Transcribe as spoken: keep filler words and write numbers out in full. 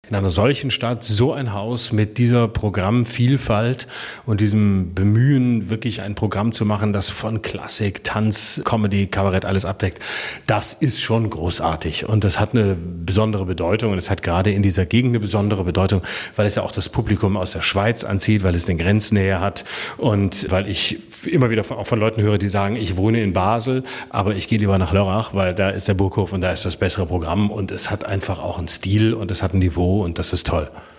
in einer solchen Stadt so ein Haus mit dieser Programmvielfalt und diesem Bemühen, wirklich ein Programm zu machen, das von Klassik, Tanz, Comedy, Kabarett alles abdeckt. Das ist schon großartig und das hat eine besondere Bedeutung und es hat gerade in dieser Gegend eine besondere Bedeutung, weil es ja auch das Publikum aus der Schweiz anzieht, weil es eine Grenznähe hat und weil ich immer wieder von, auch von Leuten höre, die sagen, ich wohne in Basel, aber ich gehe lieber nach Lörrach, weil da ist der Burghof und da ist das bessere Programm und es hat einfach auch einen Stil und es hat ein Niveau und das ist toll.